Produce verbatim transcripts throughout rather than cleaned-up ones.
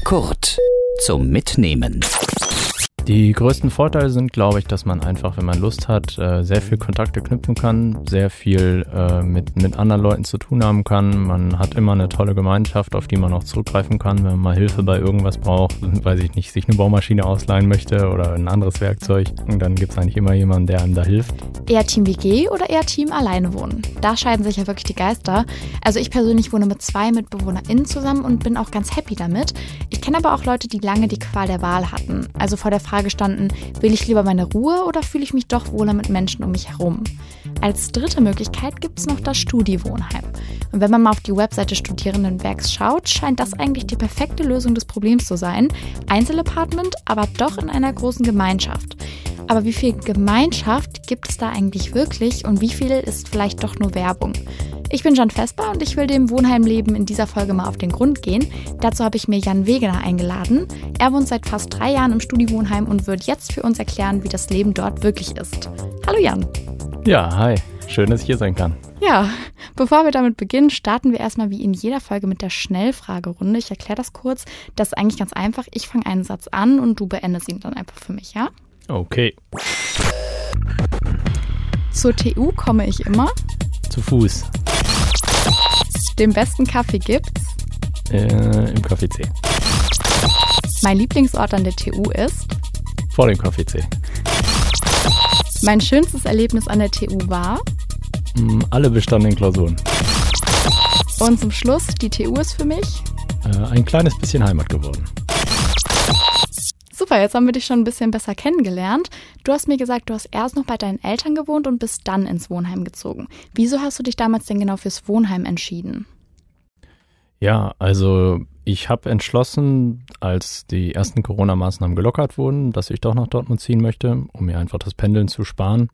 Kurt zum Mitnehmen. Die größten Vorteile sind, glaube ich, dass man einfach, wenn man Lust hat, sehr viel Kontakte knüpfen kann, sehr viel äh, mit, mit anderen Leuten zu tun haben kann. Man hat immer eine tolle Gemeinschaft, auf die man auch zurückgreifen kann, wenn man mal Hilfe bei irgendwas braucht, weiß ich nicht, sich eine Baumaschine ausleihen möchte oder ein anderes Werkzeug. Und dann gibt es eigentlich immer jemanden, der einem da hilft. Eher Team W G oder eher Team alleine wohnen? Da scheiden sich ja wirklich die Geister. Also ich persönlich wohne mit zwei MitbewohnerInnen zusammen und bin auch ganz happy damit. Ich kenne aber auch Leute, die lange die Qual der Wahl hatten. Also vor der Frage gestanden, will ich lieber meine Ruhe oder fühle ich mich doch wohler mit Menschen um mich herum? Als dritte Möglichkeit gibt es noch das Studi-Wohnheim. Und wenn man mal auf die Webseite Studierendenwerks schaut, scheint das eigentlich die perfekte Lösung des Problems zu sein. Einzelapartment, aber doch in einer großen Gemeinschaft. Aber wie viel Gemeinschaft gibt es da eigentlich wirklich und wie viel ist vielleicht doch nur Werbung? Ich bin Jan Vesper und ich will dem Wohnheimleben in dieser Folge mal auf den Grund gehen. Dazu habe ich mir Jan Wegener eingeladen. Er wohnt seit fast drei Jahren im Studi-Wohnheim und wird jetzt für uns erklären, wie das Leben dort wirklich ist. Hallo Jan. Ja, hi. Schön, dass ich hier sein kann. Ja, bevor wir damit beginnen, starten wir erstmal wie in jeder Folge mit der Schnellfragerunde. Ich erkläre das kurz. Das ist eigentlich ganz einfach. Ich fange einen Satz an und du beendest ihn dann einfach für mich, ja? Okay. Zur T U komme ich immer. Zu Fuß. Den besten Kaffee gibt's? Äh, im Café C. Mein Lieblingsort an der T U ist? Vor dem Café C. Mein schönstes Erlebnis an der T U war? Alle bestandenen Klausuren. Und zum Schluss, die T U ist für mich? Äh, ein kleines bisschen Heimat geworden. Super, jetzt haben wir dich schon ein bisschen besser kennengelernt. Du hast mir gesagt, du hast erst noch bei deinen Eltern gewohnt und bist dann ins Wohnheim gezogen. Wieso hast du dich damals denn genau fürs Wohnheim entschieden? Ja, also ich habe entschlossen, als die ersten Corona-Maßnahmen gelockert wurden, dass ich doch nach Dortmund ziehen möchte, um mir einfach das Pendeln zu sparen.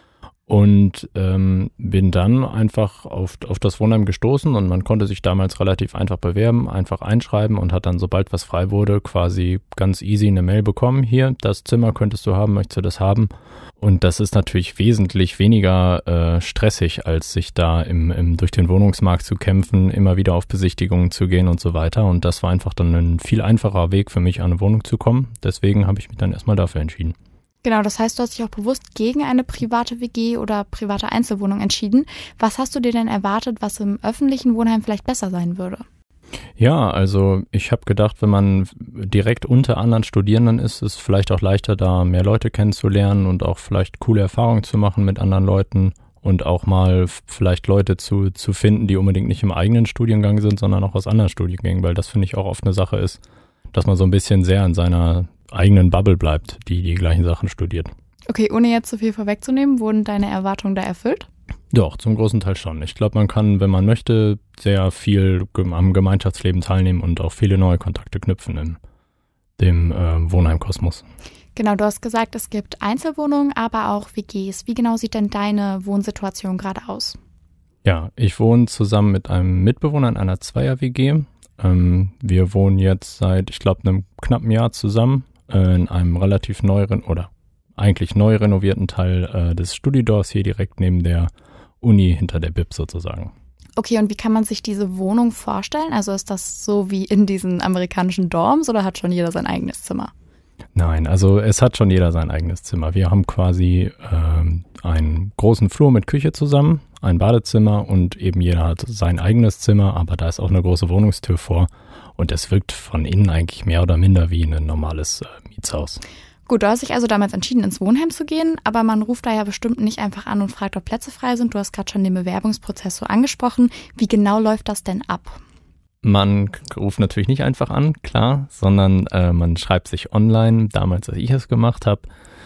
Und ähm, bin dann einfach auf, auf das Wohnheim gestoßen und man konnte sich damals relativ einfach bewerben, einfach einschreiben und hat dann, sobald was frei wurde, quasi ganz easy eine Mail bekommen. Hier, das Zimmer könntest du haben, möchtest du das haben? Und das ist natürlich wesentlich weniger äh, stressig, als sich da im, im durch den Wohnungsmarkt zu kämpfen, immer wieder auf Besichtigungen zu gehen und so weiter. Und das war einfach dann ein viel einfacher Weg für mich, an eine Wohnung zu kommen. Deswegen habe ich mich dann erstmal dafür entschieden. Genau, das heißt, du hast dich auch bewusst gegen eine private W G oder private Einzelwohnung entschieden. Was hast du dir denn erwartet, was im öffentlichen Wohnheim vielleicht besser sein würde? Ja, also ich habe gedacht, wenn man direkt unter anderen Studierenden ist, ist es vielleicht auch leichter, da mehr Leute kennenzulernen und auch vielleicht coole Erfahrungen zu machen mit anderen Leuten und auch mal vielleicht Leute zu, zu finden, die unbedingt nicht im eigenen Studiengang sind, sondern auch aus anderen Studiengängen, weil das finde ich auch oft eine Sache ist, dass man so ein bisschen sehr in seiner eigenen Bubble bleibt, die die gleichen Sachen studiert. Okay, ohne jetzt zu viel vorwegzunehmen, wurden deine Erwartungen da erfüllt? Doch, zum großen Teil schon. Ich glaube, man kann, wenn man möchte, sehr viel am Gemeinschaftsleben teilnehmen und auch viele neue Kontakte knüpfen in dem äh, Wohnheimkosmos. Genau, du hast gesagt, es gibt Einzelwohnungen, aber auch W Gs. Wie genau sieht denn deine Wohnsituation gerade aus? Ja, ich wohne zusammen mit einem Mitbewohner in einer Zweier-W G. Ähm, wir wohnen jetzt seit, ich glaube, einem knappen Jahr zusammen in einem relativ neu oder eigentlich neu renovierten Teil äh, des Studidorfs hier direkt neben der Uni hinter der B I P sozusagen. Okay, und wie kann man sich diese Wohnung vorstellen? Also ist das so wie in diesen amerikanischen Dorms oder hat schon jeder sein eigenes Zimmer? Nein, also es hat schon jeder sein eigenes Zimmer. Wir haben quasi ähm, einen großen Flur mit Küche zusammen, ein Badezimmer und eben jeder hat sein eigenes Zimmer, aber da ist auch eine große Wohnungstür vor. Und es wirkt von innen eigentlich mehr oder minder wie ein normales äh, Mietshaus. Gut, du hast dich also damals entschieden, ins Wohnheim zu gehen, aber man ruft da ja bestimmt nicht einfach an und fragt, ob Plätze frei sind. Du hast gerade schon den Bewerbungsprozess so angesprochen. Wie genau läuft das denn ab? Man ruft natürlich nicht einfach an, klar, sondern äh, man schreibt sich online, damals, als ich es gemacht habe,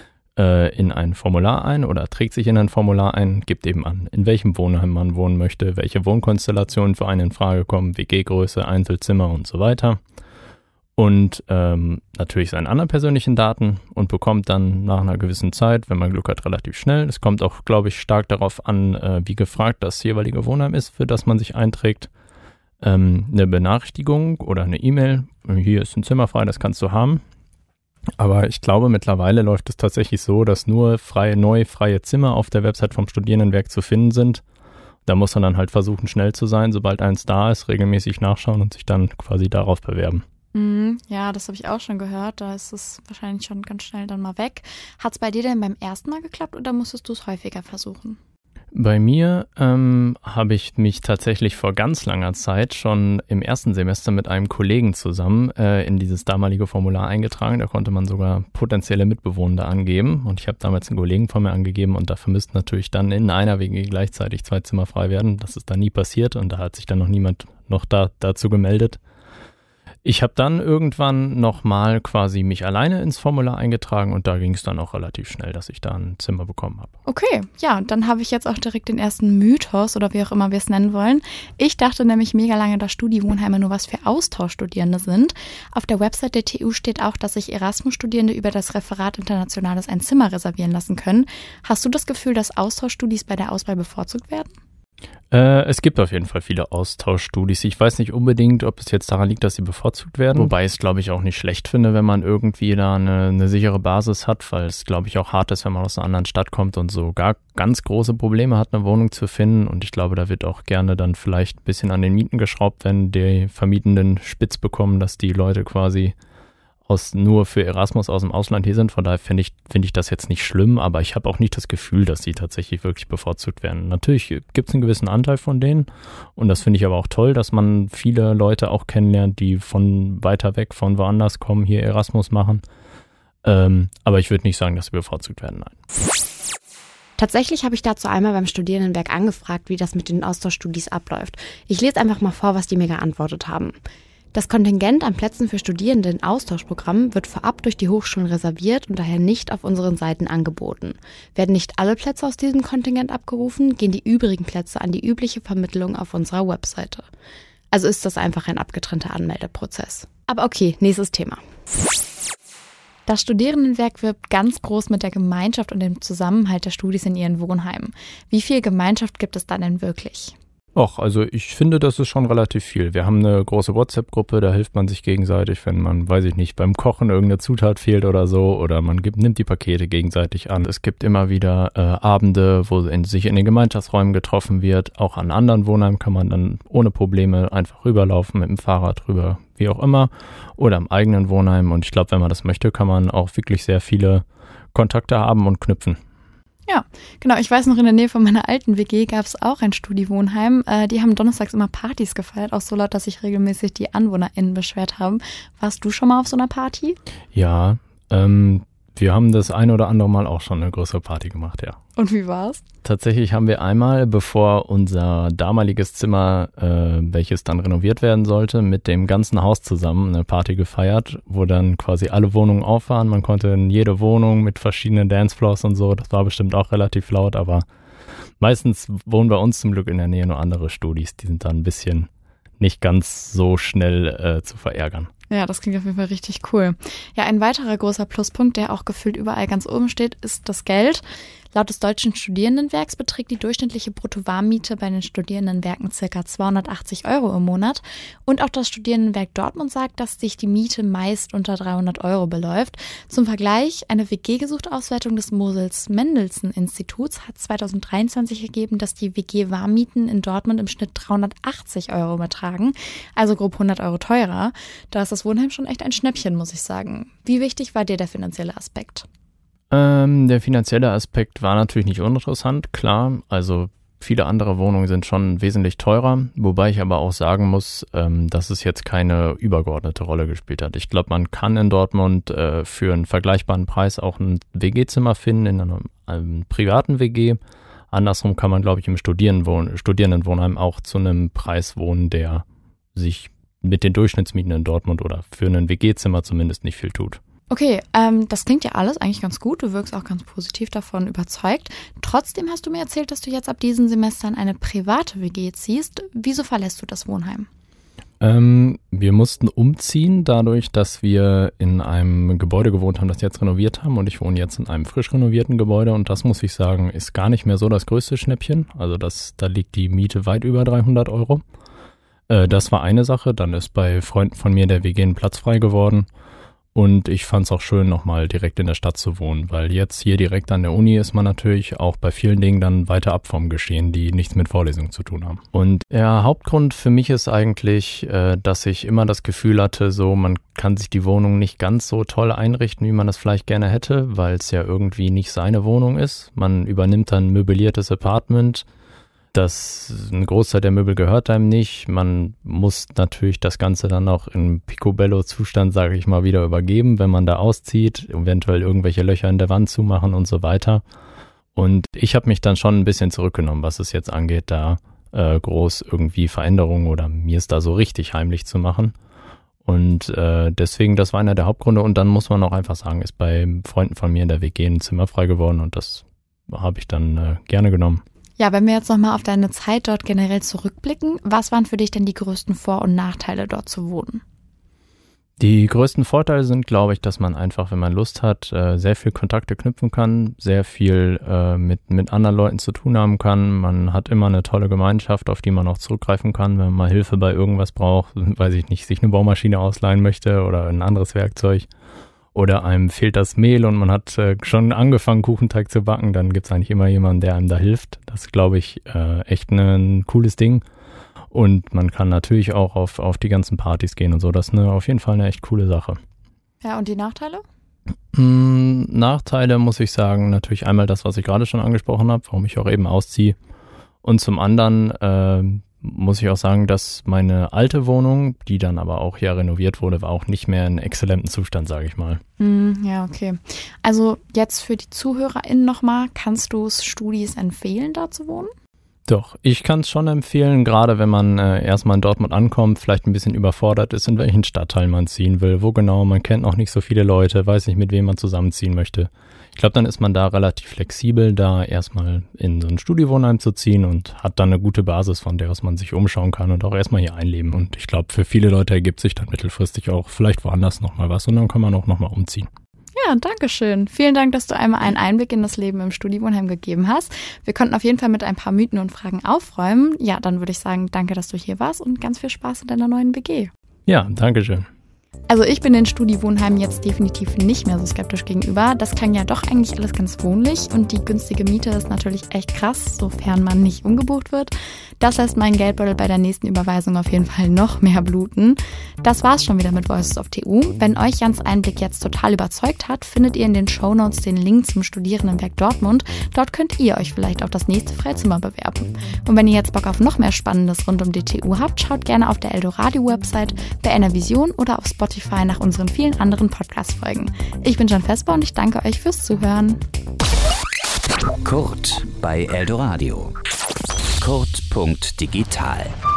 äh, in ein Formular ein oder trägt sich in ein Formular ein, gibt eben an, in welchem Wohnheim man wohnen möchte, welche Wohnkonstellationen für einen in Frage kommen, W G-Größe, Einzelzimmer und so weiter. Und ähm, natürlich seine anderen persönlichen Daten und bekommt dann nach einer gewissen Zeit, wenn man Glück hat, relativ schnell. Es kommt auch, glaube ich, stark darauf an, äh, wie gefragt das jeweilige Wohnheim ist, für das man sich einträgt. Ähm, eine Benachrichtigung oder eine E-Mail, hier ist ein Zimmer frei, das kannst du haben. Aber ich glaube, mittlerweile läuft es tatsächlich so, dass nur freie, neu freie Zimmer auf der Website vom Studierendenwerk zu finden sind. Da muss man dann halt versuchen, schnell zu sein, sobald eins da ist, regelmäßig nachschauen und sich dann quasi darauf bewerben. Mm, ja, das habe ich auch schon gehört. Da ist es wahrscheinlich schon ganz schnell dann mal weg. Hat es bei dir denn beim ersten Mal geklappt oder musstest du es häufiger versuchen? Bei mir ähm, habe ich mich tatsächlich vor ganz langer Zeit schon im ersten Semester mit einem Kollegen zusammen äh, in dieses damalige Formular eingetragen. Da konnte man sogar potenzielle Mitbewohner angeben. Und ich habe damals einen Kollegen von mir angegeben und dafür müssten natürlich dann in einer W G gleichzeitig zwei Zimmer frei werden. Das ist dann nie passiert und da hat sich dann noch niemand noch da, dazu gemeldet. Ich habe dann irgendwann nochmal quasi mich alleine ins Formular eingetragen und da ging es dann auch relativ schnell, dass ich da ein Zimmer bekommen habe. Okay, ja, und dann habe ich jetzt auch direkt den ersten Mythos oder wie auch immer wir es nennen wollen. Ich dachte nämlich mega lange, dass Studi-Wohnheime nur was für Austauschstudierende sind. Auf der Website der T U steht auch, dass sich Erasmus-Studierende über das Referat Internationales ein Zimmer reservieren lassen können. Hast du das Gefühl, dass Austauschstudis bei der Auswahl bevorzugt werden? Äh, es gibt auf jeden Fall viele Austauschstudis. Ich weiß nicht unbedingt, ob es jetzt daran liegt, dass sie bevorzugt werden. Wobei ich es, glaube ich, auch nicht schlecht finde, wenn man irgendwie da eine, eine sichere Basis hat, weil es, glaube ich, auch hart ist, wenn man aus einer anderen Stadt kommt und so gar ganz große Probleme hat, eine Wohnung zu finden. Und ich glaube, da wird auch gerne dann vielleicht ein bisschen an den Mieten geschraubt, wenn die Vermietenden spitz bekommen, dass die Leute quasi aus nur für Erasmus aus dem Ausland hier sind. Von daher finde ich, finde ich das jetzt nicht schlimm, aber ich habe auch nicht das Gefühl, dass sie tatsächlich wirklich bevorzugt werden. Natürlich gibt es einen gewissen Anteil von denen und das finde ich aber auch toll, dass man viele Leute auch kennenlernt, die von weiter weg, von woanders kommen, hier Erasmus machen. Ähm, aber ich würde nicht sagen, dass sie bevorzugt werden, nein. Tatsächlich habe ich dazu einmal beim Studierendenwerk angefragt, wie das mit den Austauschstudis abläuft. Ich lese einfach mal vor, was die mir geantwortet haben. Das Kontingent an Plätzen für Studierende in Austauschprogrammen wird vorab durch die Hochschulen reserviert und daher nicht auf unseren Seiten angeboten. Werden nicht alle Plätze aus diesem Kontingent abgerufen, gehen die übrigen Plätze an die übliche Vermittlung auf unserer Webseite. Also ist das einfach ein abgetrennter Anmeldeprozess. Aber okay, nächstes Thema. Das Studierendenwerk wirbt ganz groß mit der Gemeinschaft und dem Zusammenhalt der Studis in ihren Wohnheimen. Wie viel Gemeinschaft gibt es da denn wirklich? Och, also ich finde, das ist schon relativ viel. Wir haben eine große WhatsApp-Gruppe, da hilft man sich gegenseitig, wenn man, weiß ich nicht, beim Kochen irgendeine Zutat fehlt oder so, oder man gibt, nimmt die Pakete gegenseitig an. Es gibt immer wieder äh, Abende, wo in, sich in den Gemeinschaftsräumen getroffen wird. Auch an anderen Wohnheimen kann man dann ohne Probleme einfach rüberlaufen, mit dem Fahrrad rüber, wie auch immer, oder im eigenen Wohnheim. Und ich glaube, wenn man das möchte, kann man auch wirklich sehr viele Kontakte haben und knüpfen. Ja, genau. Ich weiß noch, in der Nähe von meiner alten W G gab es auch ein Studi-Wohnheim. Äh, die haben donnerstags immer Partys gefeiert, auch so laut, dass sich regelmäßig die AnwohnerInnen beschwert haben. Warst du schon mal auf so einer Party? Ja, ähm, wir haben das ein oder andere Mal auch schon eine größere Party gemacht, ja. Und wie war's? Tatsächlich haben wir einmal, bevor unser damaliges Zimmer, äh, welches dann renoviert werden sollte, mit dem ganzen Haus zusammen eine Party gefeiert, wo dann quasi alle Wohnungen auf waren. Man konnte in jede Wohnung mit verschiedenen Dancefloors und so. Das war bestimmt auch relativ laut, aber meistens wohnen bei uns zum Glück in der Nähe nur andere Studis. Die sind dann ein bisschen nicht ganz so schnell äh, zu verärgern. Ja, das klingt auf jeden Fall richtig cool. Ja, ein weiterer großer Pluspunkt, der auch gefühlt überall ganz oben steht, ist das Geld. Laut des Deutschen Studierendenwerks beträgt die durchschnittliche Bruttowarmmiete bei den Studierendenwerken ca. zweihundertachtzig Euro im Monat. Und auch das Studierendenwerk Dortmund sagt, dass sich die Miete meist unter dreihundert Euro beläuft. Zum Vergleich, eine W G-Gesucht-Auswertung des Mosels-Mendelssohn-Instituts hat zweitausenddreiundzwanzig ergeben, dass die W G-Warmmieten in Dortmund im Schnitt dreihundertachtzig Euro betragen, also grob hundert Euro teurer. Da ist das Wohnheim schon echt ein Schnäppchen, muss ich sagen. Wie wichtig war dir der finanzielle Aspekt? Ähm, der finanzielle Aspekt war natürlich nicht uninteressant, klar. Also viele andere Wohnungen sind schon wesentlich teurer, wobei ich aber auch sagen muss, ähm, dass es jetzt keine übergeordnete Rolle gespielt hat. Ich glaube, man kann in Dortmund äh, für einen vergleichbaren Preis auch ein W G-Zimmer finden in einem, einem privaten W G. Andersrum kann man, glaube ich, im Studierendenwohn- Studierendenwohnheim auch zu einem Preis wohnen, der sich mit den Durchschnittsmieten in Dortmund oder für ein W G-Zimmer zumindest nicht viel tut. Okay, ähm, das klingt ja alles eigentlich ganz gut. Du wirkst auch ganz positiv davon überzeugt. Trotzdem hast du mir erzählt, dass du jetzt ab diesen Semestern eine private W G ziehst. Wieso verlässt du das Wohnheim? Ähm, wir mussten umziehen, dadurch, dass wir in einem Gebäude gewohnt haben, das jetzt renoviert haben. Und ich wohne jetzt in einem frisch renovierten Gebäude. Und das, muss ich sagen, ist gar nicht mehr so das größte Schnäppchen. Also das, da liegt die Miete weit über dreihundert Euro. Äh, das war eine Sache. Dann ist bei Freunden von mir der W G ein Platz frei geworden. Und ich fand es auch schön, nochmal direkt in der Stadt zu wohnen, weil jetzt hier direkt an der Uni ist man natürlich auch bei vielen Dingen dann weiter ab vom Geschehen, die nichts mit Vorlesungen zu tun haben. Und der Hauptgrund für mich ist eigentlich, äh, dass ich immer das Gefühl hatte, so man kann sich die Wohnung nicht ganz so toll einrichten, wie man das vielleicht gerne hätte, weil es ja irgendwie nicht seine Wohnung ist. Man übernimmt dann ein möbliertes Apartment. Das, ein Großteil der Möbel gehört einem nicht. Man muss natürlich das Ganze dann auch im Picobello-Zustand, sage ich mal, wieder übergeben, wenn man da auszieht, eventuell irgendwelche Löcher in der Wand zumachen und so weiter. Und ich habe mich dann schon ein bisschen zurückgenommen, was es jetzt angeht, da äh, groß irgendwie Veränderungen oder mir ist da so richtig heimlich zu machen. Und äh, deswegen, das war einer der Hauptgründe. Und dann muss man auch einfach sagen, ist bei Freunden von mir in der W G ein Zimmer frei geworden und das habe ich dann äh, gerne genommen. Ja, wenn wir jetzt nochmal auf deine Zeit dort generell zurückblicken, was waren für dich denn die größten Vor- und Nachteile, dort zu wohnen? Die größten Vorteile sind, glaube ich, dass man einfach, wenn man Lust hat, sehr viel Kontakte knüpfen kann, sehr viel mit, mit anderen Leuten zu tun haben kann. Man hat immer eine tolle Gemeinschaft, auf die man auch zurückgreifen kann, wenn man mal Hilfe bei irgendwas braucht, weiß ich nicht, sich eine Baumaschine ausleihen möchte oder ein anderes Werkzeug. Oder einem fehlt das Mehl und man hat äh, schon angefangen, Kuchenteig zu backen, dann gibt es eigentlich immer jemanden, der einem da hilft. Das ist, glaube ich, äh, echt ne, ein cooles Ding. Und man kann natürlich auch auf, auf die ganzen Partys gehen und so. Das ist eine, auf jeden Fall eine echt coole Sache. Ja, und die Nachteile? Hm, Nachteile muss ich sagen, natürlich einmal das, was ich gerade schon angesprochen habe, warum ich auch eben ausziehe. Und zum anderen äh, muss ich auch sagen, dass meine alte Wohnung, die dann aber auch ja renoviert wurde, war auch nicht mehr in exzellentem Zustand, sage ich mal. Mm, ja, okay. Also jetzt für die ZuhörerInnen nochmal, kannst du es Studis empfehlen, da zu wohnen? Doch, ich kann es schon empfehlen, gerade wenn man äh, erstmal in Dortmund ankommt, vielleicht ein bisschen überfordert ist, in welchen Stadtteil man ziehen will, wo genau, man kennt noch nicht so viele Leute, weiß nicht, mit wem man zusammenziehen möchte. Ich glaube, dann ist man da relativ flexibel, da erstmal in so ein Studiowohnheim zu ziehen und hat dann eine gute Basis, von der aus man sich umschauen kann und auch erstmal hier einleben. Und ich glaube, für viele Leute ergibt sich dann mittelfristig auch vielleicht woanders nochmal was und dann kann man auch nochmal umziehen. Ja, danke schön. Vielen Dank, dass du einmal einen Einblick in das Leben im Studiowohnheim gegeben hast. Wir konnten auf jeden Fall mit ein paar Mythen und Fragen aufräumen. Ja, dann würde ich sagen, danke, dass du hier warst und ganz viel Spaß in deiner neuen W G. Ja, danke schön. Also ich bin den Studiowohnheimen jetzt definitiv nicht mehr so skeptisch gegenüber. Das klang ja doch eigentlich alles ganz wohnlich und die günstige Miete ist natürlich echt krass, sofern man nicht umgebucht wird. Das lässt meinen Geldbeutel bei der nächsten Überweisung auf jeden Fall noch mehr bluten. Das war's schon wieder mit Voices of T U. Wenn euch Jans Einblick jetzt total überzeugt hat, findet ihr in den Shownotes den Link zum Studierendenwerk Dortmund. Dort könnt ihr euch vielleicht auf das nächste Freizimmer bewerben. Und wenn ihr jetzt Bock auf noch mehr Spannendes rund um die T U habt, schaut gerne auf der Eldoradio-Website, bei Enervision oder auf Spotify nach unseren vielen anderen Podcast-Folgen. Ich bin Jan Vesper und ich danke euch fürs Zuhören. Kurt bei Eldoradio. Kurt Punkt digital